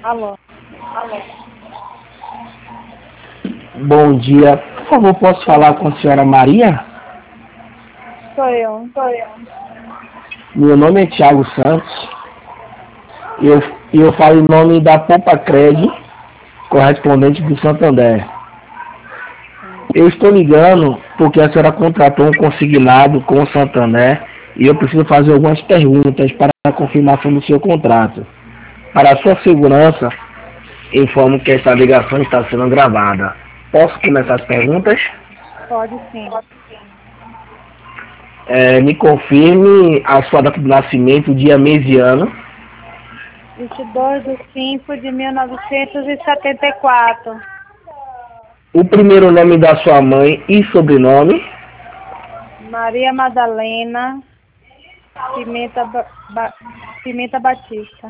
Alô. Bom dia. Por favor, posso falar com a senhora Maria? Sou eu. Meu nome é Thiago Santos. Eu falo em nome da Poupa Cred, correspondente do Santander. Eu estou ligando porque a senhora contratou um consignado com o Santander e eu preciso fazer algumas perguntas para a confirmação do seu contrato. Para a sua segurança, informo que esta ligação está sendo gravada. Posso começar as perguntas? Pode sim. Me confirme a sua data de nascimento, dia, mês e ano. 22/5/1974. O primeiro nome da sua mãe e sobrenome. Maria Madalena Pimenta Batista.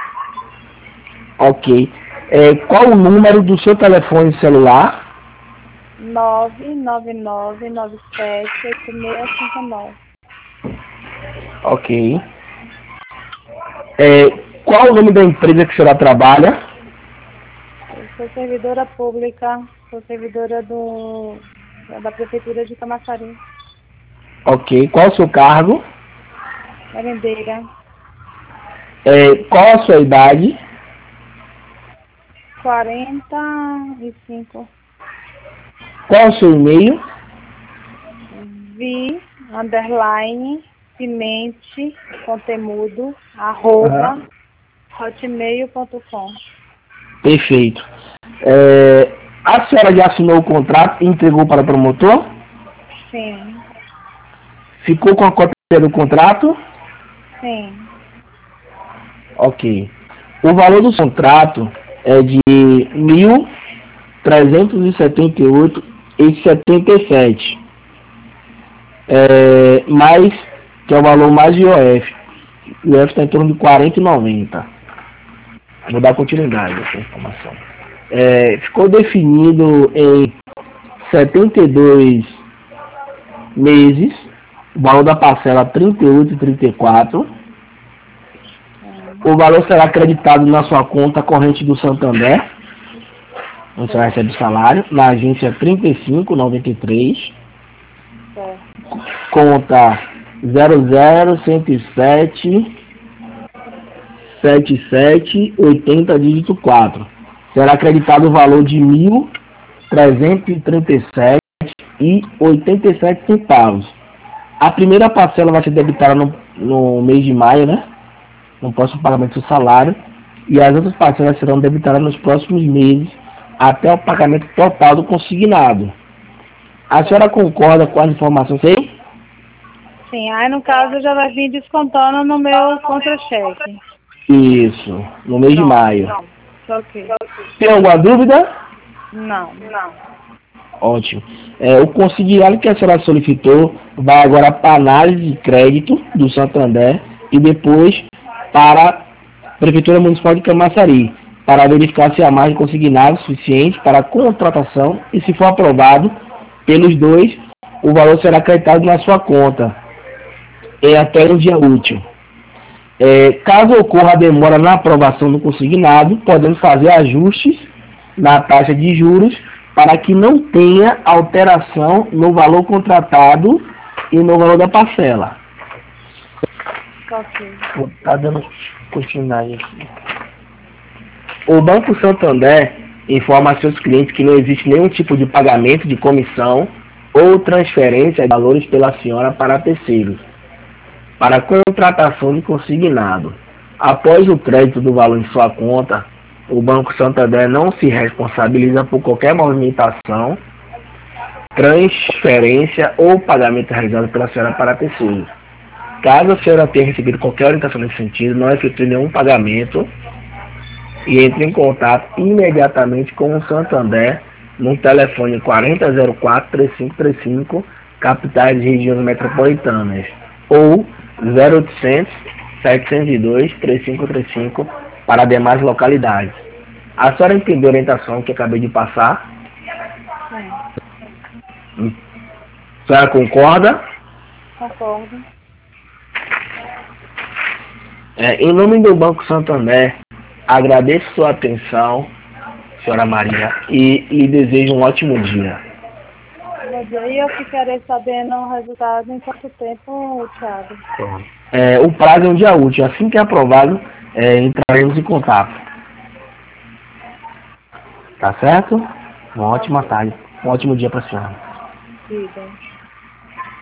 Ok. Qual o número do seu telefone celular? 999978659. Ok. Qual o nome da empresa que a senhora trabalha? Eu sou servidora pública, sou servidora da Prefeitura de Camaçari. Ok. Qual o seu cargo? Merendeira. Qual a sua idade? 45. Qual o seu e-mail? _pimente conteúdo Aham. @hotmail.com. Perfeito. A senhora já assinou o contrato e entregou para o promotor? Sim, Ficou com a cópia do contrato? sim. Ok. O valor do contrato é de 1.378,77. Mais, que é o valor mais IOF. O IOF está em torno de 40,90. Vou dar continuidade a essa informação. Ficou definido em 72 meses, o valor da parcela 38,34. O valor será acreditado na sua conta corrente do Santander, onde você recebe o salário, na agência 3593, Certo. conta 00107 7780 dígito 4. Será acreditado o valor de 1.337,87 centavos. A primeira parcela vai ser debitada no mês de maio, né? No próximo pagamento do salário. E as outras parcelas serão debitadas nos próximos meses, até o pagamento total do consignado. A senhora concorda com as informações aí? Sim, aí no caso já vai vir descontando no meu contra-cheque. Isso, no mês de maio. Ok. Tem alguma dúvida? Não. Ótimo. O consignado que a senhora solicitou vai agora para a análise de crédito do Santander e depois para a Prefeitura Municipal de Camaçari, para verificar se há mais de consignado suficiente para a contratação e, se for aprovado pelos dois, o valor será acreditado na sua conta até um dia útil. Caso ocorra a demora na aprovação do consignado, podemos fazer ajustes na taxa de juros para que não tenha alteração no valor contratado e no valor da parcela. Ok. Vou estar dando continuidade aqui. O Banco Santander informa a seus clientes que não existe nenhum tipo de pagamento de comissão ou transferência de valores pela senhora para terceiros, para contratação de consignado. Após o crédito do valor em sua conta, o Banco Santander não se responsabiliza por qualquer movimentação, transferência ou pagamento realizado pela senhora para terceiros. Caso a senhora tenha recebido qualquer orientação nesse sentido, não efetue nenhum pagamento e entre em contato imediatamente com o Santander no telefone 4004-3535, capitais e regiões metropolitanas, ou 0800 702 3535 para demais localidades. A senhora entendeu a orientação que acabei de passar? Sim. A senhora concorda? Concordo. Em nome do Banco Santander, Agradeço sua atenção, senhora Maria, e lhe desejo um ótimo dia. Bom dia. E eu ficarei sabendo o resultado em quanto tempo, Thiago? O prazo é um dia útil. Assim que é aprovado, entraremos em contato. Tá certo? Uma ótima tarde. Um ótimo dia para a senhora. Diga.